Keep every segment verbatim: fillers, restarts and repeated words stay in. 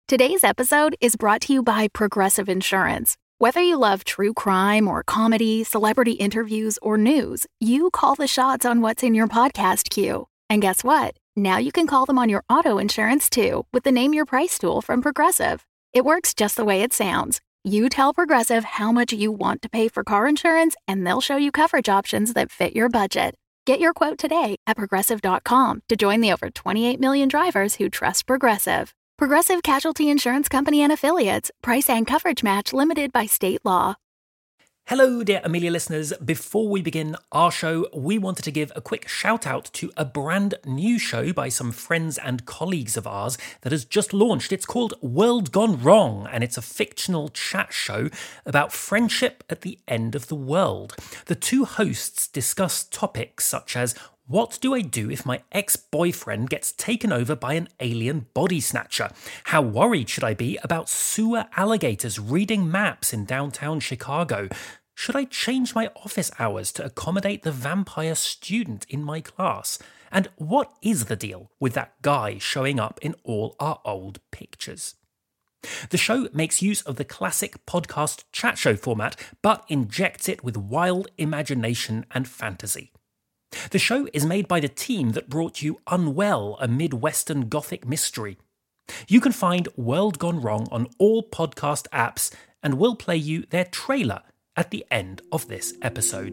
Today's episode is brought to you by Progressive Insurance. Whether you love true crime or comedy, celebrity interviews, or news, you call the shots on what's in your podcast queue. And guess what? Now you can call them on your auto insurance too with the Name Your Price tool from Progressive. It works just the way it sounds. You tell Progressive how much you want to pay for car insurance, and they'll show you coverage options that fit your budget. Get your quote today at Progressive dot com to join the over twenty-eight million drivers who trust Progressive. Progressive Casualty Insurance Company and Affiliates. Price and coverage match limited by state law. Hello, dear Amelia listeners. Before we begin our show, we wanted to give a quick shout out to a brand new show by some friends and colleagues of ours that has just launched. It's called World Gone Wrong, and it's a fictional chat show about friendship at the end of the world. The two hosts discuss topics such as what do I do if my ex-boyfriend gets taken over by an alien body snatcher? How worried should I be about sewer alligators reading maps in downtown Chicago? Should I change my office hours to accommodate the vampire student in my class? And what is the deal with that guy showing up in all our old pictures? The show makes use of the classic podcast chat show format, but injects it with wild imagination and fantasy. The show is made by the team that brought you Unwell, a Midwestern Gothic mystery. You can find World Gone Wrong on all podcast apps, and we'll play you their trailer at the end of this episode.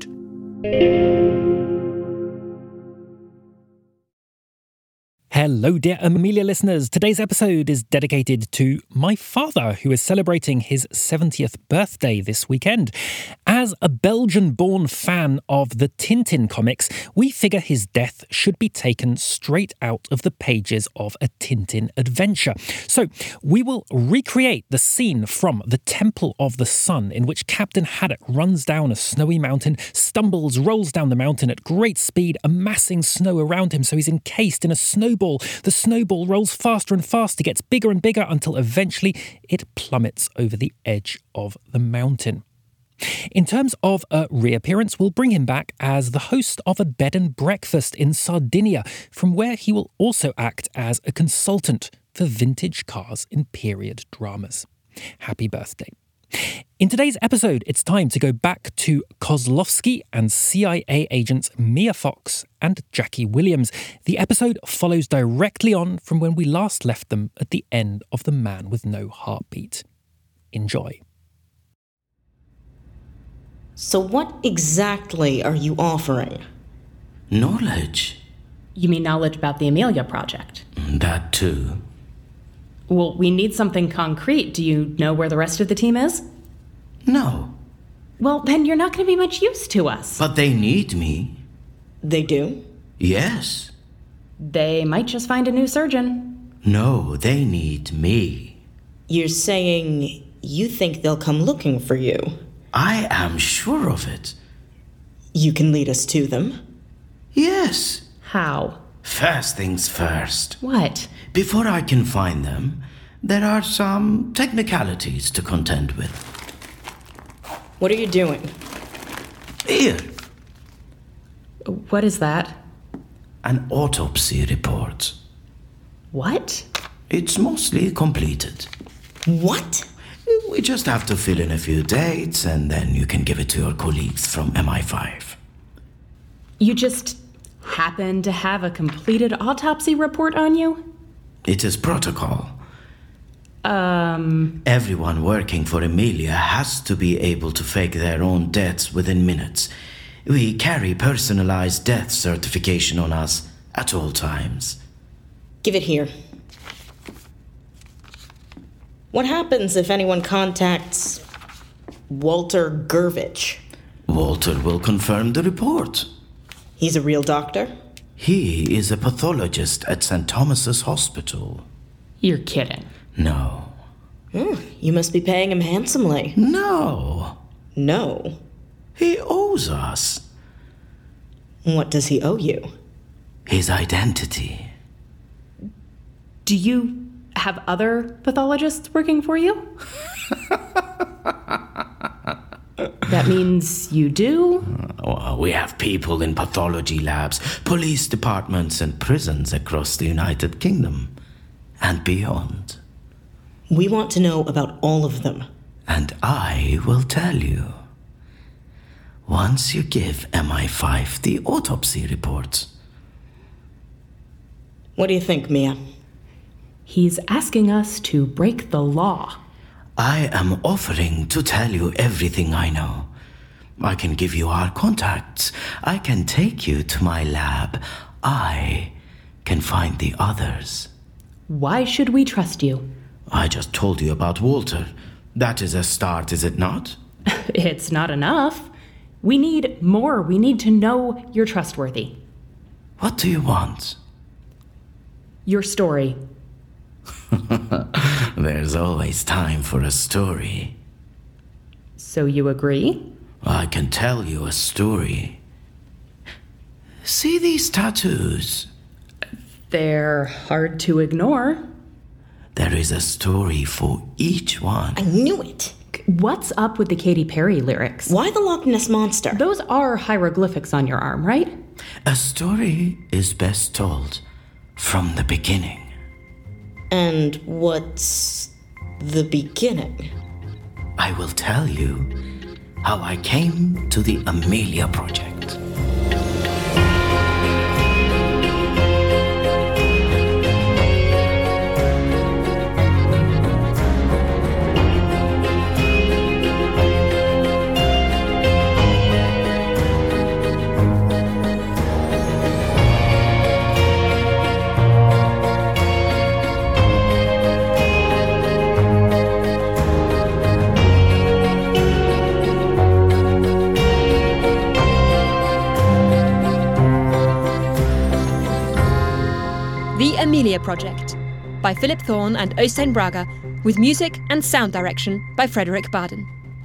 Hello, dear Amelia listeners. Today's episode is dedicated to my father, who is celebrating his seventieth birthday this weekend. As a Belgian-born fan of the Tintin comics, we figure his death should be taken straight out of the pages of a Tintin adventure. So we will recreate the scene from The Temple of the Sun, in which Captain Haddock runs down a snowy mountain, stumbles, rolls down the mountain at great speed, amassing snow around him so he's encased in a snowball. The snowball rolls faster and faster, gets bigger and bigger until eventually it plummets over the edge of the mountain. In terms of a reappearance, we'll bring him back as the host of a bed and breakfast in Sardinia, from where he will also act as a consultant for vintage cars in period dramas. Happy birthday. In today's episode, it's time to go back to Kozlovsky and C I A agents Mia Fox and Jackie Williams. The episode follows directly on from when we last left them at the end of The Man with No Heartbeat. Enjoy. So what exactly are you offering? Knowledge. You mean knowledge about the Amelia Project? That too. Well, we need something concrete. Do you know where the rest of the team is? No. Well, then you're not going to be much use to us. But they need me. They do? Yes. They might just find a new surgeon. No, they need me. You're saying you think they'll come looking for you? I am sure of it. You can lead us to them? Yes. How? First things first. What? Before I can find them, there are some technicalities to contend with. What are you doing? Here. What is that? An autopsy report. What? It's mostly completed. What? We just have to fill in a few dates, and then you can give it to your colleagues from M I five. You just happen to have a completed autopsy report on you? It is protocol. Um... Everyone working for Amelia has to be able to fake their own deaths within minutes. We carry personalized death certification on us at all times. Give it here. What happens if anyone contacts Walter Gurvich? Walter will confirm the report. He's a real doctor? He is a pathologist at Saint Thomas's Hospital. You're kidding. No. Hmm, you must be paying him handsomely. No. No? He owes us. What does he owe you? His identity. Do you have other pathologists working for you? That means you do? Uh, we have people in pathology labs, police departments, and prisons across the United Kingdom and beyond. We want to know about all of them. And I will tell you. Once you give M I five the autopsy reports. What do you think, Mia? He's asking us to break the law. I am offering to tell you everything I know. I can give you our contacts. I can take you to my lab. I can find the others. Why should we trust you? I just told you about Walter. That is a start, is it not? It's not enough. We need more. We need to know you're trustworthy. What do you want? Your story. There's always time for a story. So you agree? I can tell you a story. See these tattoos? They're hard to ignore. There is a story for each one. I knew it. What's up with the Katy Perry lyrics? Why the Loch Ness Monster? Those are hieroglyphics on your arm, right? A story is best told from the beginning. And what's the beginning? I will tell you how I came to the Amelia Project. Amelia Project by Philip Thorne and Øystein Braga, with music and sound direction by Frederick Baden.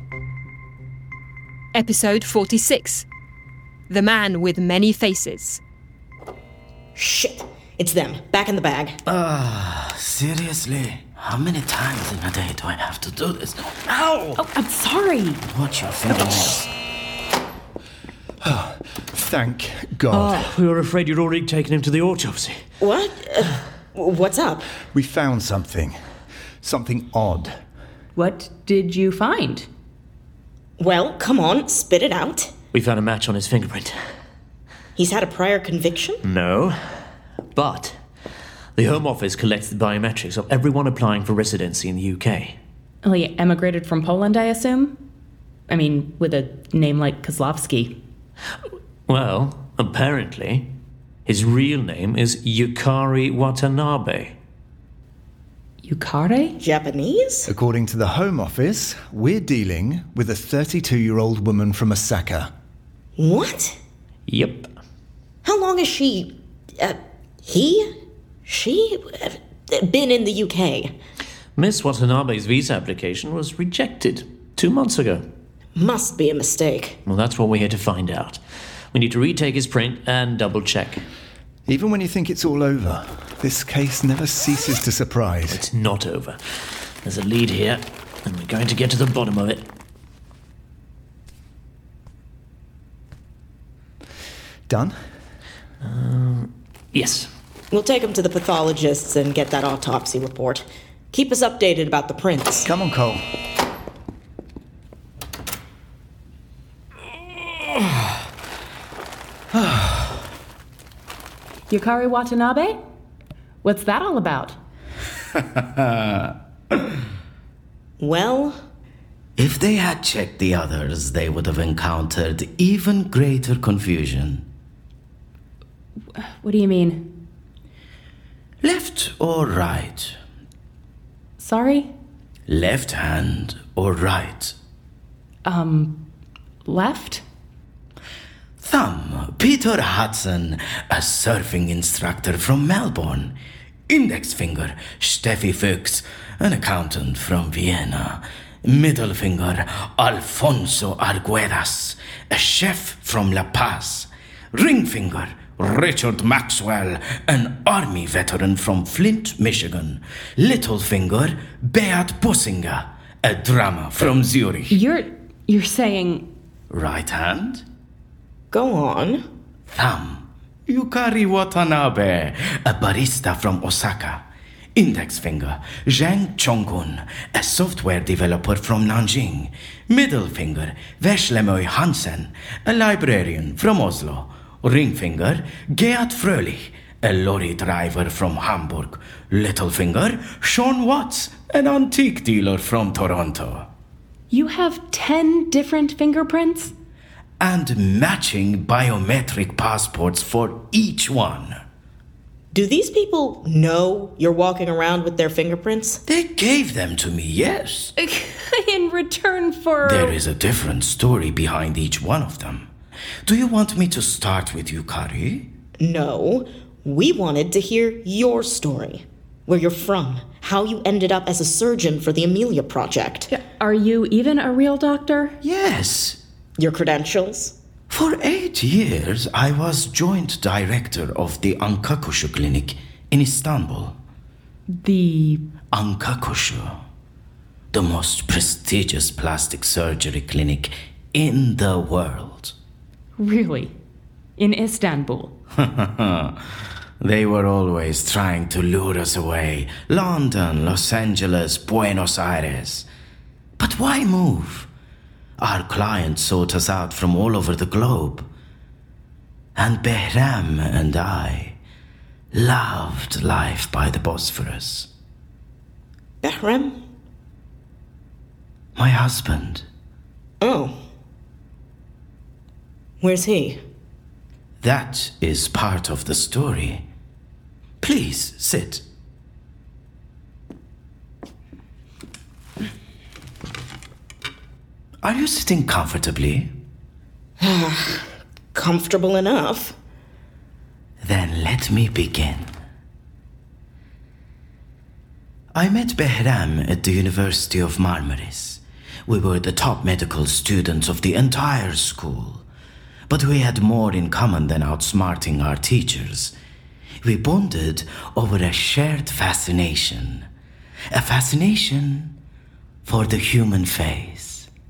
Episode forty-six. The Man with Many Faces. Shit, it's them, back in the bag. Ah, uh, seriously? How many times in a day do I have to do this? Ow! Oh, I'm sorry. Watch your fingernails. Oh, thank God. Oh, we were afraid you'd already taken him to the autopsy. What? Uh, what's up? We found something. Something odd. What did you find? Well, come on, spit it out. We found a match on his fingerprint. He's had a prior conviction? No, but the Home Office collects the biometrics of everyone applying for residency in the U K. Well, he emigrated from Poland, I assume? I mean, with a name like Kozlowski. Well, apparently, his real name is Yukari Watanabe. Yukari? Japanese? According to the Home Office, we're dealing with a thirty-two-year-old woman from Osaka. What? Yep. How long has she... Uh, he? She? Uh, been in the U K? Miss Watanabe's visa application was rejected two months ago. Must be a mistake. Well, that's what we're here to find out. We need to retake his print and double-check. Even when you think it's all over, this case never ceases to surprise. It's not over. There's a lead here, and we're going to get to the bottom of it. Done? Uh, yes. We'll take him to the pathologists and get that autopsy report. Keep us updated about the prints. Come on, Cole. Yukari Watanabe? What's that all about? Well, if they had checked the others, they would have encountered even greater confusion. What do you mean? Left or right? Sorry? Left hand or right? Um, left? Thumb, Peter Hudson, a surfing instructor from Melbourne. Index finger, Steffi Fuchs, an accountant from Vienna. Middle finger, Alfonso Arguedas, a chef from La Paz. Ring finger, Richard Maxwell, an army veteran from Flint, Michigan. Little finger, Beat Bossinger, a drummer from Zurich. You're... you're saying... Right hand? Go on. Thumb, Yukari Watanabe, a barista from Osaka. Index finger, Zhang Chonggun, a software developer from Nanjing. Middle finger, Veslemoy Hansen, a librarian from Oslo. Ring finger, Geat Fröhlich, a lorry driver from Hamburg. Little finger, Sean Watts, an antique dealer from Toronto. You have ten different fingerprints? And matching biometric passports for each one. Do these people know you're walking around with their fingerprints? They gave them to me, yes. In return for... There is a different story behind each one of them. Do you want me to start with you, Kari? No. We wanted to hear your story. Where you're from. How you ended up as a surgeon for the Amelia Project. Are you even a real doctor? Yes. Your credentials? For eight years, I was joint director of the Ankakushu Clinic in Istanbul. The... Ankakushu. The most prestigious plastic surgery clinic in the world. Really? In Istanbul? They were always trying to lure us away. London, Los Angeles, Buenos Aires. But why move? Our clients sought us out from all over the globe. And Behram and I loved life by the Bosphorus. Behram? My husband. Oh. Where's he? That is part of the story. Please, sit. Are you sitting comfortably? Comfortable enough. Then let me begin. I met Behram at the University of Marmaris. We were the top medical students of the entire school, but we had more in common than outsmarting our teachers. We bonded over a shared fascination, a fascination for the human face.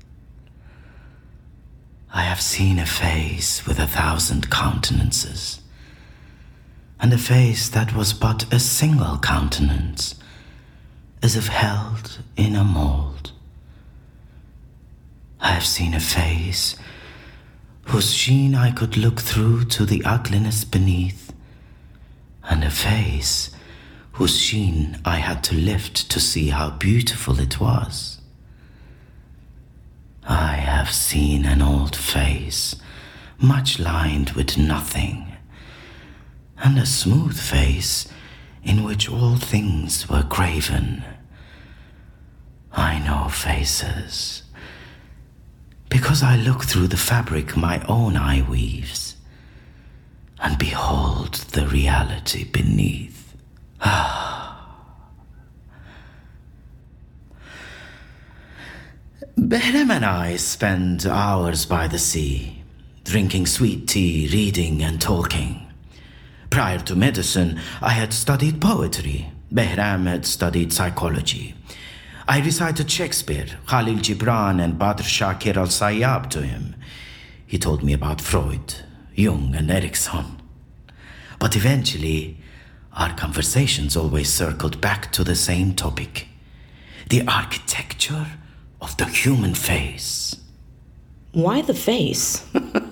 I have seen a face with a thousand countenances, and a face that was but a single countenance, as if held in a mold. I have seen a face whose sheen I could look through to the ugliness beneath, and a face whose sheen I had to lift to see how beautiful it was. I have seen an old face, much lined with nothing, and a smooth face in which all things were graven. I know faces, because I look through the fabric my own eye weaves, and behold the reality beneath. Ah. Behram and I spend hours by the sea, drinking sweet tea, reading and talking. Prior to medicine, I had studied poetry. Behram had studied psychology. I recited Shakespeare, Khalil Gibran and Badr Shakir al-Sayyab to him. He told me about Freud, Jung and Erikson. But eventually, our conversations always circled back to the same topic: the architecture of the human face. Why the face?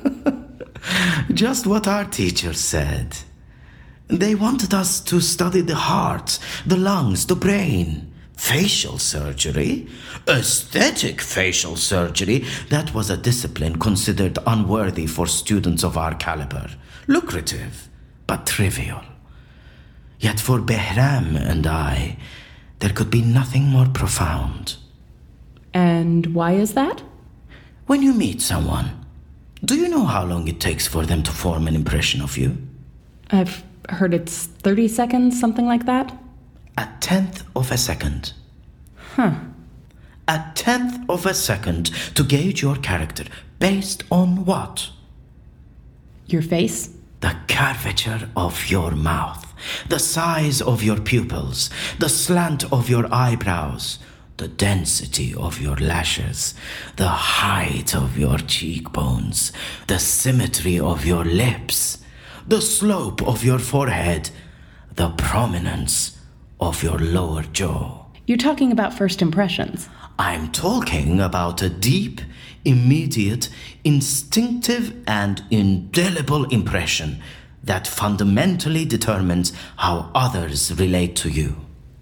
Just what our teacher said. They wanted us to study the heart, the lungs, the brain. Facial surgery? Aesthetic facial surgery? That was a discipline considered unworthy for students of our caliber. Lucrative, but trivial. Yet for Behram and I, there could be nothing more profound. And why is that? When you meet someone, do you know how long it takes for them to form an impression of you? I've heard it's thirty seconds, something like that. A tenth of a second. Huh. A tenth of a second to gauge your character. Based on what? Your face? The curvature of your mouth, the size of your pupils, the slant of your eyebrows, the density of your lashes, the height of your cheekbones, the symmetry of your lips, the slope of your forehead, the prominence of your lower jaw. You're talking about first impressions. I'm talking about a deep, immediate, instinctive, and indelible impression that fundamentally determines how others relate to you.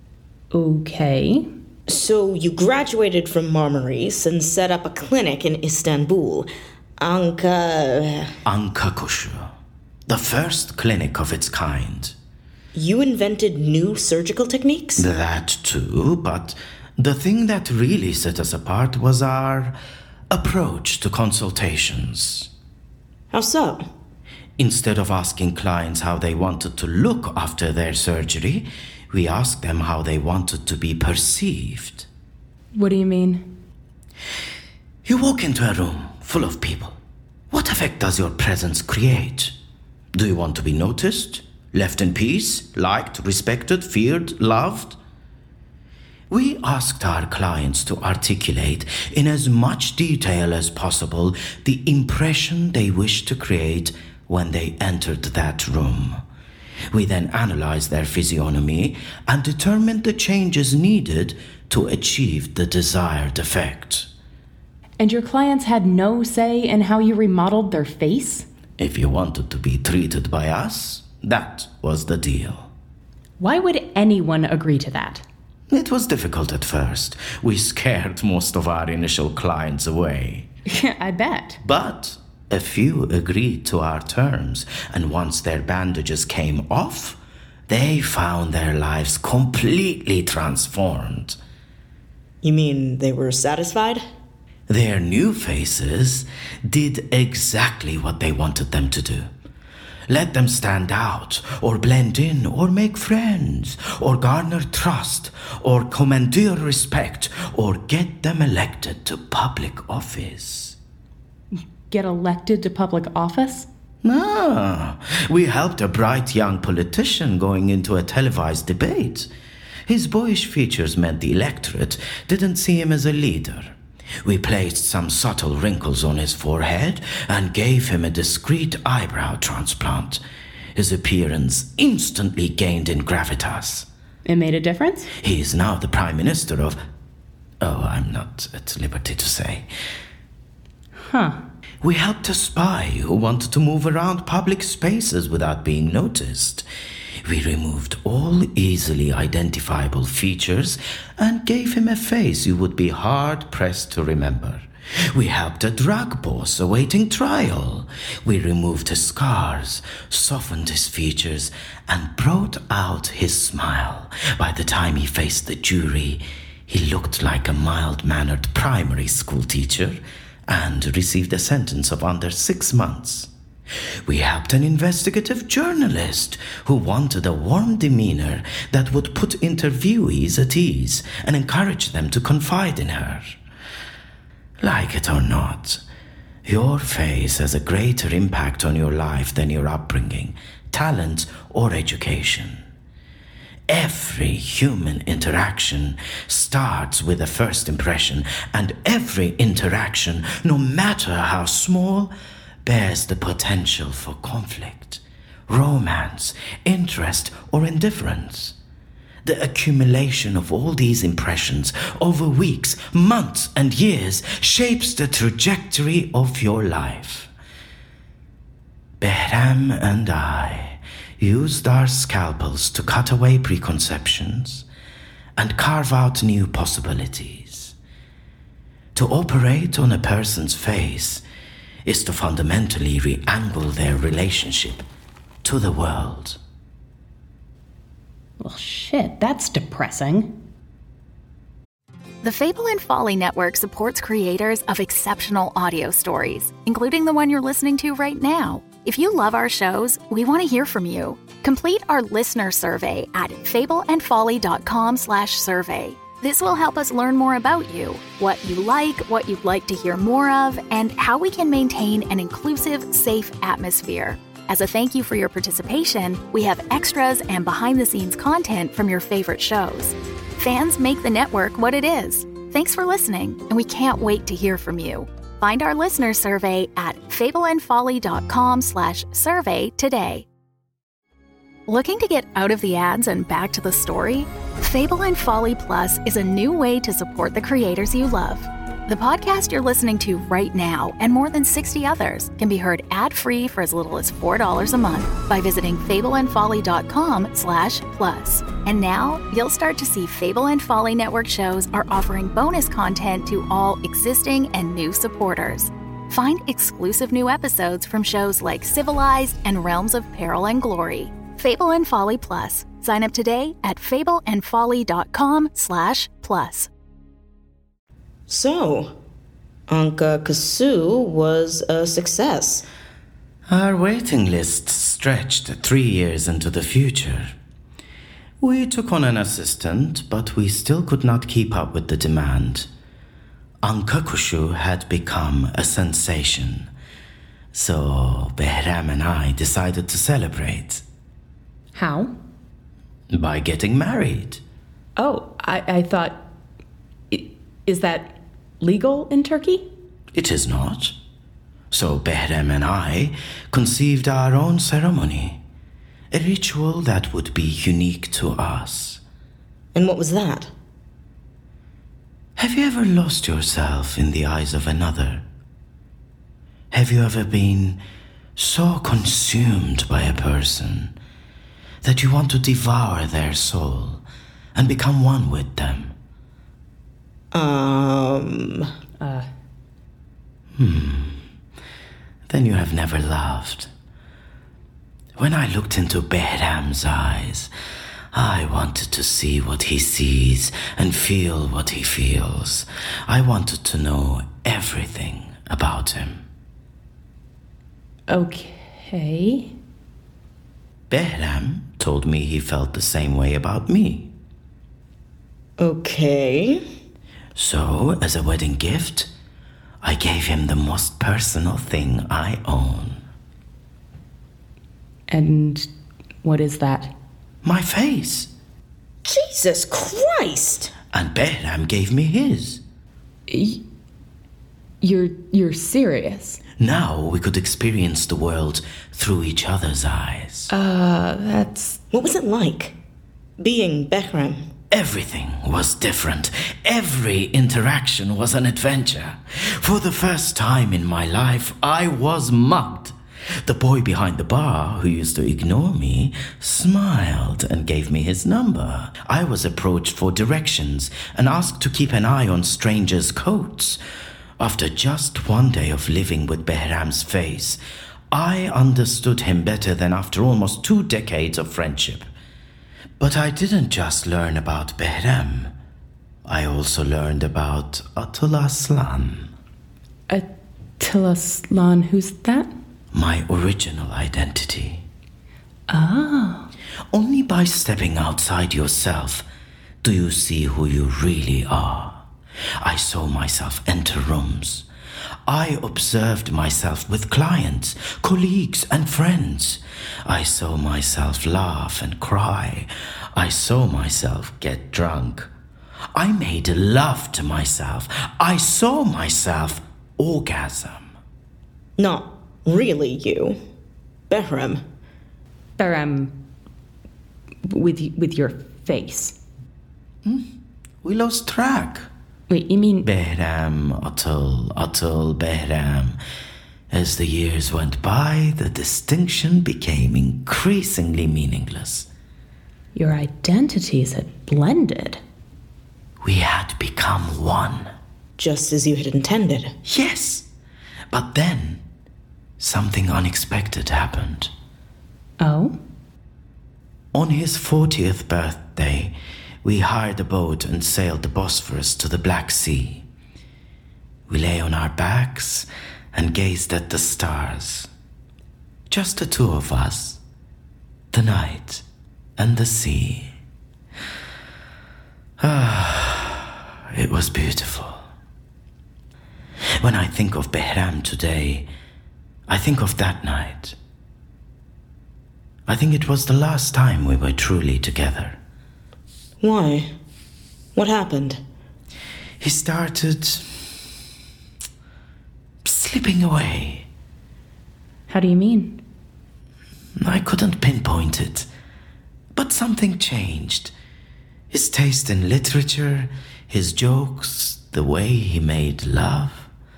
Okay. So you graduated from Marmaris and set up a clinic in Istanbul. Anka... Ankakushu. The first clinic of its kind. You invented new surgical techniques? That too, but the thing that really set us apart was our approach to consultations. How so? Instead of asking clients how they wanted to look after their surgery, we asked them how they wanted to be perceived. What do you mean? You walk into a room full of people. What effect does your presence create? Do you want to be noticed, left in peace, liked, respected, feared, loved? We asked our clients to articulate in as much detail as possible the impression they wished to create when they entered that room. We then analyzed their physiognomy and determined the changes needed to achieve the desired effect. And your clients had no say in how you remodeled their face? If you wanted to be treated by us, that was the deal. Why would anyone agree to that? It was difficult at first. We scared most of our initial clients away. I bet. But a few agreed to our terms, and once their bandages came off, they found their lives completely transformed. You mean they were satisfied? Their new faces did exactly what they wanted them to do. Let them stand out, or blend in, or make friends, or garner trust, or commandeer respect, or get them elected to public office. Get elected to public office? Ah, we helped a bright young politician going into a televised debate. His boyish features meant the electorate didn't see him as a leader. We placed some subtle wrinkles on his forehead and gave him a discreet eyebrow transplant. His appearance instantly gained in gravitas. It made a difference? He is now the Prime Minister of... Oh, I'm not at liberty to say. Huh. We helped a spy who wanted to move around public spaces without being noticed. We removed all easily identifiable features and gave him a face you would be hard-pressed to remember. We helped a drug boss awaiting trial. We removed his scars, softened his features, and brought out his smile. By the time he faced the jury, he looked like a mild-mannered primary school teacher and received a sentence of under six months. We helped an investigative journalist who wanted a warm demeanor that would put interviewees at ease and encourage them to confide in her. Like it or not, your face has a greater impact on your life than your upbringing, talent, or education. Every human interaction starts with a first impression, and every interaction, no matter how small, bears the potential for conflict, romance, interest, or indifference. The accumulation of all these impressions over weeks, months, and years shapes the trajectory of your life. Behram and I used our scalpels to cut away preconceptions and carve out new possibilities. To operate on a person's face is to fundamentally re-angle their relationship to the world. Well, shit, that's depressing. The Fable and Folly Network supports creators of exceptional audio stories, including the one you're listening to right now. If you love our shows, we want to hear from you. Complete our listener survey at fableandfolly.com slash survey. This will help us learn more about you, what you like, what you'd like to hear more of, and how we can maintain an inclusive, safe atmosphere. As a thank you for your participation, we have extras and behind-the-scenes content from your favorite shows. Fans make the network what it is. Thanks for listening, and we can't wait to hear from you. Find our listener survey at fableandfolly.com slash survey today. Looking to get out of the ads and back to the story? Fable and Folly Plus is a new way to support the creators you love. The podcast you're listening to right now and more than sixty others can be heard ad-free for as little as four dollars a month by visiting fableandfolly.com slash plus. And now you'll start to see Fable and Folly Network shows are offering bonus content to all existing and new supporters. Find exclusive new episodes from shows like Civilized and Realms of Peril and Glory. Fable and Folly Plus. Sign up today at fableandfolly.com slash plus. So, Anka Kasu was a success. Our waiting list stretched three years into the future. We took on an assistant, but we still could not keep up with the demand. Anka Kasu had become a sensation. So Behram and I decided to celebrate. How? By getting married. Oh, I, I thought... Is that legal in Turkey? It is not. So Behram and I conceived our own ceremony. A ritual that would be unique to us. And what was that? Have you ever lost yourself in the eyes of another? Have you ever been so consumed by a person that you want to devour their soul and become one with them? Um... Uh... Hmm. Then you have never loved. When I looked into Behram's eyes, I wanted to see what he sees and feel what he feels. I wanted to know everything about him. Okay. Behram told me he felt the same way about me. Okay. So, as a wedding gift, I gave him the most personal thing I own. And what is that? My face. Jesus Christ! And Behram gave me his. Y- you're you're serious? Now we could experience the world through each other's eyes. Uh, that's... What was it like, being Behram? Everything was different. Every interaction was an adventure. For the first time in my life, I was mugged. The boy behind the bar, who used to ignore me, smiled and gave me his number. I was approached for directions and asked to keep an eye on strangers' coats. After just one day of living with Behram's face, I understood him better than after almost two decades of friendship. But I didn't just learn about Behram. I also learned about Atıl Aslan. Atıl Aslan, who's that? My original identity. Ah. Only by stepping outside yourself do you see who you really are. I saw myself enter rooms. I observed myself with clients, colleagues, and friends. I saw myself laugh and cry. I saw myself get drunk. I made love to myself. I saw myself orgasm. Not really you. Behram. Behram... With, with your face. Hmm? We lost track. Wait, you mean... Behram, Atıl, Atıl, Behram. As the years went by, the distinction became increasingly meaningless. Your identities had blended. We had become one. Just as you had intended. Yes. But then, something unexpected happened. Oh? On his fortieth birthday, we hired a boat and sailed the Bosphorus to the Black Sea. We lay on our backs and gazed at the stars. Just the two of us, the night and the sea. Ah, it was beautiful. When I think of Behram today, I think of that night. I think it was the last time we were truly together. Why? What happened? He started slipping away. How do you mean? I couldn't pinpoint it, but something changed. His taste in literature, his jokes, the way he made love.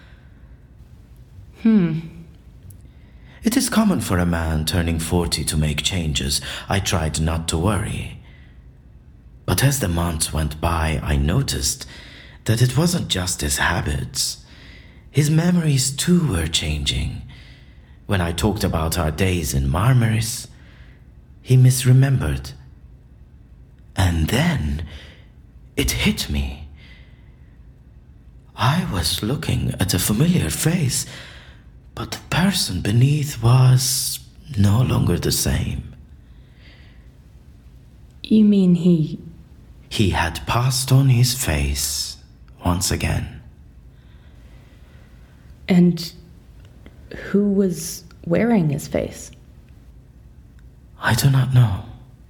Hmm. It is common for a man turning forty to make changes. I tried not to worry. But as the months went by, I noticed that it wasn't just his habits. His memories too were changing. When I talked about our days in Marmaris, he misremembered. And then it hit me. I was looking at a familiar face, but the person beneath was no longer the same. You mean he... He had passed on his face once again. And who was wearing his face? I do not know.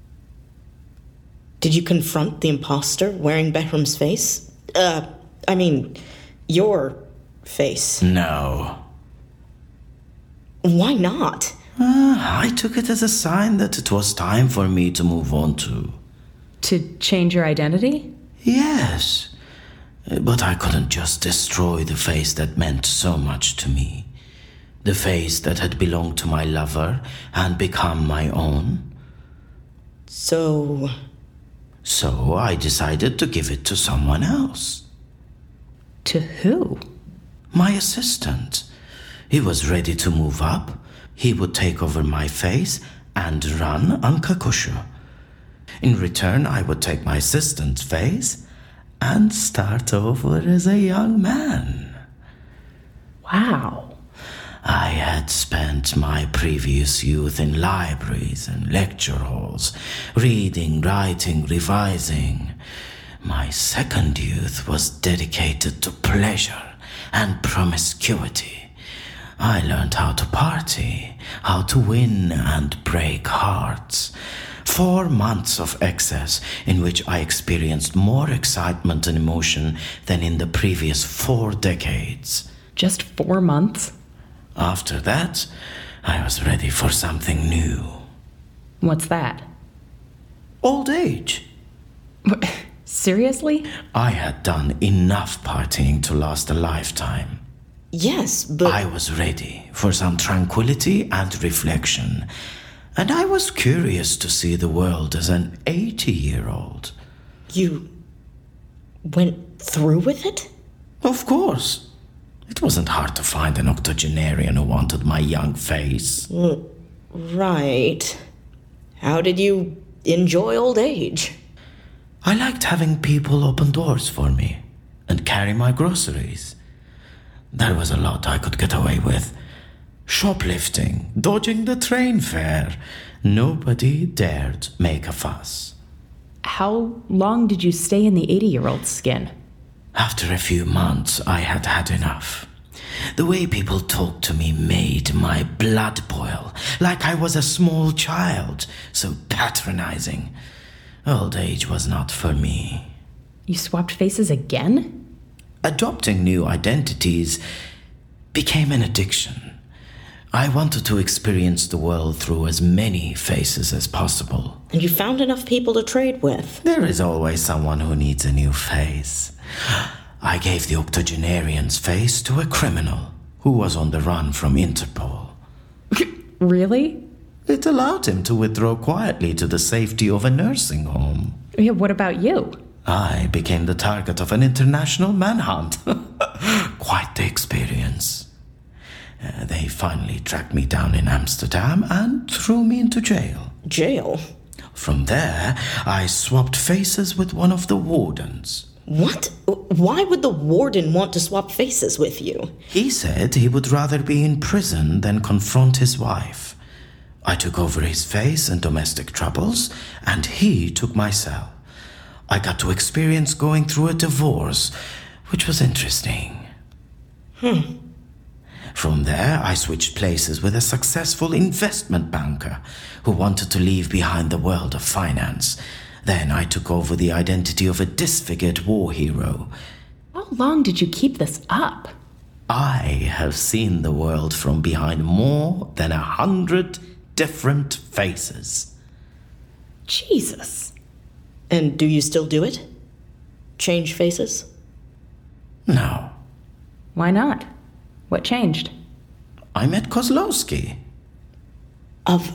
Did you confront the imposter wearing Behram's face? Uh, I mean, your face. No. Why not? Uh, I took it as a sign that it was time for me to move on to. To change your identity? Yes. But I couldn't just destroy the face that meant so much to me. The face that had belonged to my lover and become my own. So... So I decided to give it to someone else. To who? My assistant. He was ready to move up. He would take over my face and run Ankakushu. In return, I would take my assistant's face and start over as a young man. Wow. I had spent my previous youth in libraries and lecture halls, reading, writing, revising. My second youth was dedicated to pleasure and promiscuity. I learned how to party, how to win and break hearts. Four months of excess in which I experienced more excitement and emotion than in the previous four decades. Just four months? After that, I was ready for something new. What's that? Old age. Seriously? I had done enough partying to last a lifetime. Yes, but... I was ready for some tranquility and reflection. And I was curious to see the world as an eighty-year-old. You... went through with it? Of course. It wasn't hard to find an octogenarian who wanted my young face. Mm, right. How did you enjoy old age? I liked having people open doors for me and carry my groceries. There was a lot I could get away with. Shoplifting, dodging the train fare. Nobody dared make a fuss. How long did you stay in the eighty-year-old's skin? After a few months, I had had enough. The way people talked to me made my blood boil, like I was a small child, so patronizing. Old age was not for me. You swapped faces again? Adopting new identities became an addiction. I wanted to experience the world through as many faces as possible. And you found enough people to trade with. There is always someone who needs a new face. I gave the octogenarian's face to a criminal who was on the run from Interpol. Really? It allowed him to withdraw quietly to the safety of a nursing home. Yeah, what about you? I became the target of an international manhunt. Quite the experience. Uh, they finally tracked me down in Amsterdam and threw me into jail. Jail? From there, I swapped faces with one of the wardens. What? Why would the warden want to swap faces with you? He said he would rather be in prison than confront his wife. I took over his face and domestic troubles, and he took my cell. I got to experience going through a divorce, which was interesting. Hmm. From there, I switched places with a successful investment banker who wanted to leave behind the world of finance. Then I took over the identity of a disfigured war hero. How long did you keep this up? I have seen the world from behind more than a hundred different faces. Jesus. And do you still do it? Change faces? No. Why not? What changed? I met Kozlowski. Of...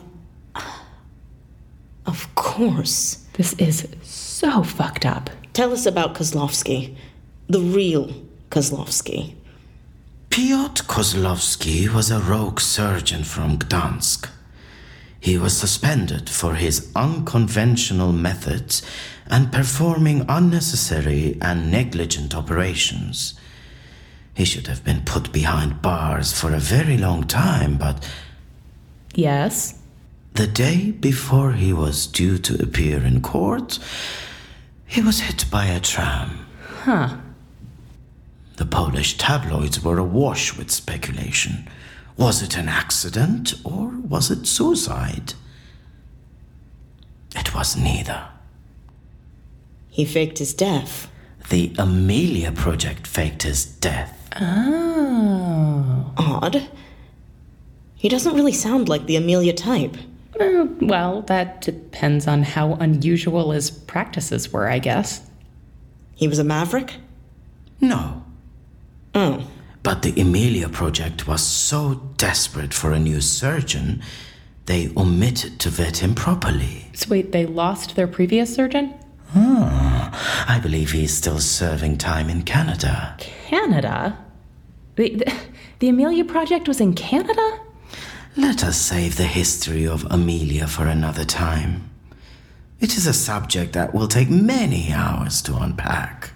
Of course. This is so fucked up. Tell us about Kozlowski. The real Kozlowski. Piotr Kozlowski was a rogue surgeon from Gdansk. He was suspended for his unconventional methods and performing unnecessary and negligent operations. He should have been put behind bars for a very long time, but... Yes? The day before he was due to appear in court, he was hit by a tram. Huh. The Polish tabloids were awash with speculation. Was it an accident or was it suicide? It was neither. He faked his death. The Amelia Project faked his death. Oh. Odd. He doesn't really sound like the Amelia type. Uh, well, that depends on how unusual his practices were, I guess. He was a maverick? No. Oh. But the Amelia Project was so desperate for a new surgeon, they omitted to vet him properly. So wait, they lost their previous surgeon? Ah, I believe he's still serving time in Canada. Canada? The, the, the Amelia Project was in Canada? Let us save the history of Amelia for another time. It is a subject that will take many hours to unpack.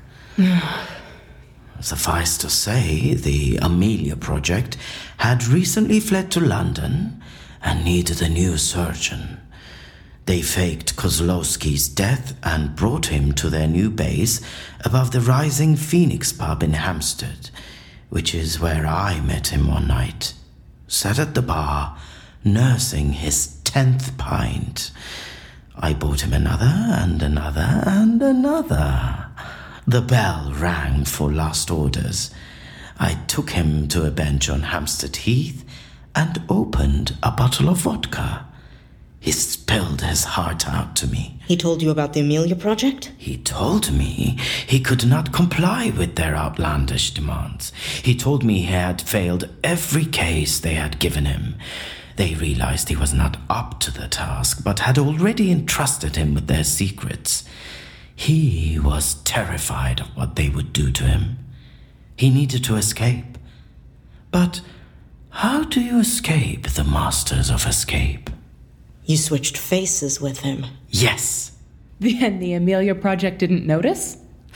Suffice to say, the Amelia Project had recently fled to London and needed a new surgeon. They faked Kozlowski's death and brought him to their new base above the Rising Phoenix pub in Hampstead, which is where I met him one night. Sat at the bar, nursing his tenth pint. I bought him another and another and another. The bell rang for last orders. I took him to a bench on Hampstead Heath and opened a bottle of vodka. He spilled his heart out to me. He told you about the Amelia Project? He told me he could not comply with their outlandish demands. He told me he had failed every case they had given him. They realized he was not up to the task, but had already entrusted him with their secrets. He was terrified of what they would do to him. He needed to escape. But how do you escape the masters of escape? You switched faces with him. Yes. And the Amelia Project didn't notice?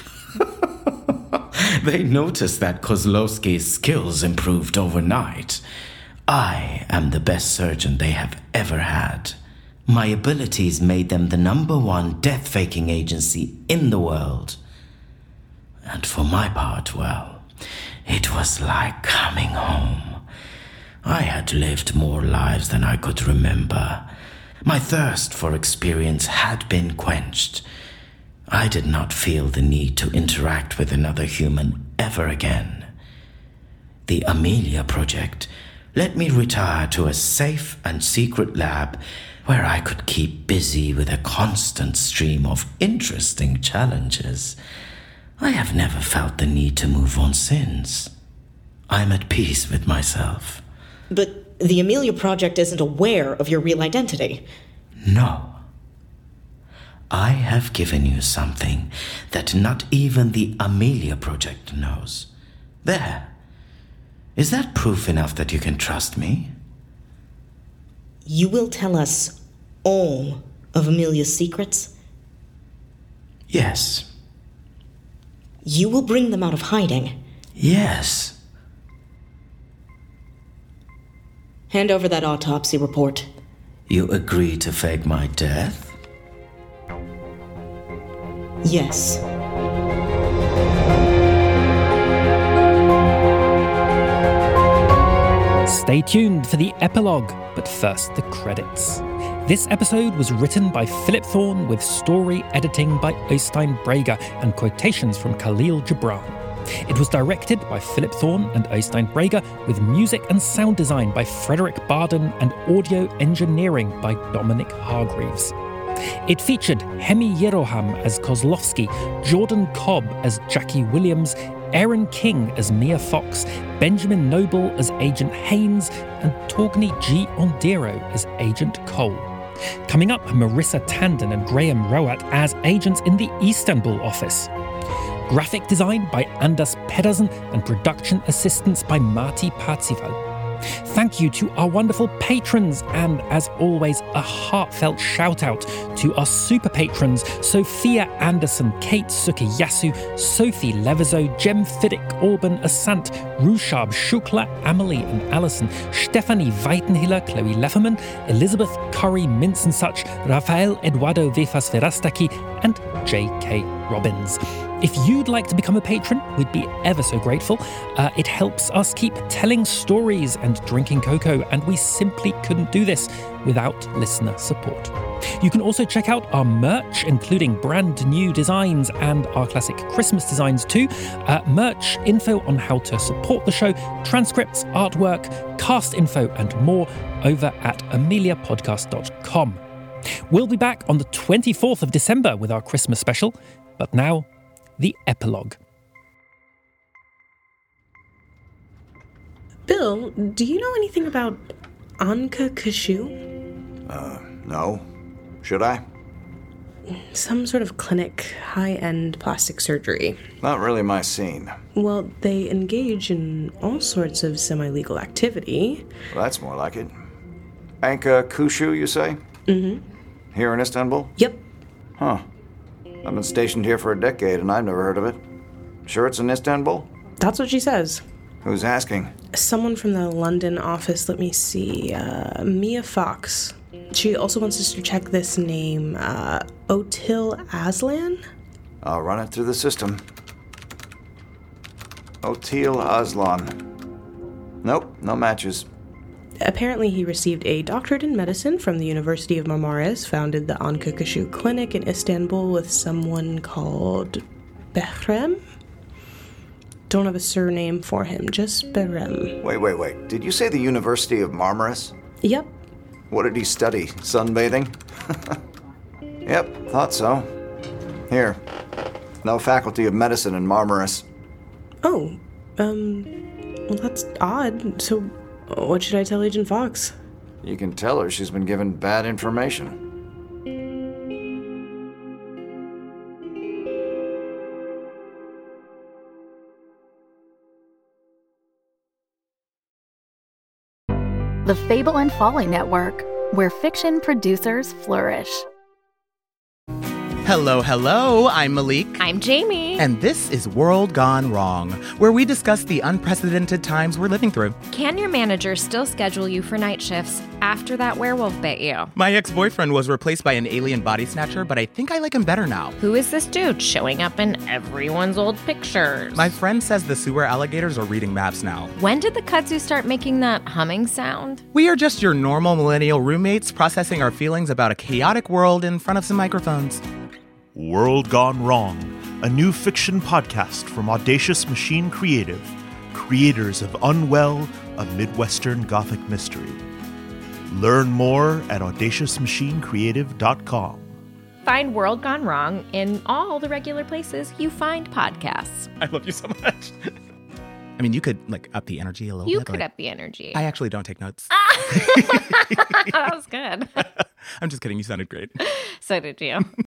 They noticed that Kozlowski's skills improved overnight. I am the best surgeon they have ever had. My abilities made them the number one death-faking agency in the world. And for my part, well, it was like coming home. I had lived more lives than I could remember. My thirst for experience had been quenched. I did not feel the need to interact with another human ever again. The Amelia Project let me retire to a safe and secret lab where I could keep busy with a constant stream of interesting challenges. I have never felt the need to move on since. I'm at peace with myself. But the Amelia Project isn't aware of your real identity. No. I have given you something that not even the Amelia Project knows. There. Is that proof enough that you can trust me? You will tell us all of Amelia's secrets? Yes. You will bring them out of hiding? Yes. Hand over that autopsy report. You agree to fake my death? Yes. Stay tuned for the epilogue, but first the credits. This episode was written by Philip Thorne with story editing by Oystein Brage and quotations from Khalil Gibran. It was directed by Philip Thorne and Oystein Brage with music and sound design by Frederick Barden and audio engineering by Dominic Hargreaves. It featured Hemi Yeroham as Kozlovsky, Jordan Cobb as Jackie Williams, Aaron King as Mia Fox, Benjamin Noble as Agent Haynes, and Torgny G. Ondero as Agent Cole. Coming up, Marissa Tandon and Graham Rowat as agents in the Istanbul office. Graphic design by Anders Pedersen and production assistance by Marty Parzival. Thank you to our wonderful patrons, and as always, a heartfelt shout out to our super patrons Sophia Anderson, Kate Sukiyasu, Sophie Levezo, Jem Fiddick, Orban Asant, Rushab Shukla, Amelie and Alison, Stephanie Weitenhiller, Chloe Lefferman, Elizabeth Curry, Mince and Such, Rafael Eduardo Vefas Verastaki, and J K Robbins. If you'd like to become a patron, we'd be ever so grateful. Uh, it helps us keep telling stories and drinking cocoa, and we simply couldn't do this without listener support. You can also check out our merch, including brand new designs and our classic Christmas designs too. Uh, merch, info on how to support the show, transcripts, artwork, cast info, and more over at amelia podcast dot com. We'll be back on the twenty-fourth of December with our Christmas special, but now, the epilogue. Bill, do you know anything about Anka Kashu? Uh, no. Should I? Some sort of clinic, high-end plastic surgery. Not really my scene. Well, they engage in all sorts of semi-legal activity. Well, that's more like it. Anka Kashu, you say? Mm-hmm. Here in Istanbul? Yep. Huh. I've been stationed here for a decade and I've never heard of it. Sure it's in Istanbul? That's what she says. Who's asking? Someone from the London office. Let me see. Uh, Mia Fox. She also wants us to check this name, uh, Otil Aslan? I'll run it through the system. Otil Aslan. Nope, no matches. Apparently he received a doctorate in medicine from the University of Marmaris, founded the Anka Kashu Clinic in Istanbul with someone called Behrem? Don't have a surname for him, just Behrem. Wait, wait, wait. Did you say the University of Marmaris? Yep. What did he study? Sunbathing? Yep, thought so. Here. No faculty of medicine in Marmaris. Oh, um, well that's odd. So what should I tell Agent Fox? You can tell her she's been given bad information. The Fable and Folly Network, where fiction producers flourish. Hello, hello, I'm Malik. I'm Jamie. And this is World Gone Wrong, where we discuss the unprecedented times we're living through. Can your manager still schedule you for night shifts after that werewolf bit you? My ex-boyfriend was replaced by an alien body snatcher, but I think I like him better now. Who is this dude showing up in everyone's old pictures? My friend says the sewer alligators are reading maps now. When did the kudzu start making that humming sound? We are just your normal millennial roommates processing our feelings about a chaotic world in front of some microphones. World Gone Wrong, a new fiction podcast from Audacious Machine Creative, creators of Unwell, a Midwestern Gothic mystery. Learn more at audacious machine creative dot com. Find World Gone Wrong in all the regular places you find podcasts. I love you so much. I mean, you could, like, up the energy a little you bit. You could like, up the energy. I actually don't take notes. That was good. I'm just kidding. You sounded great. So did you.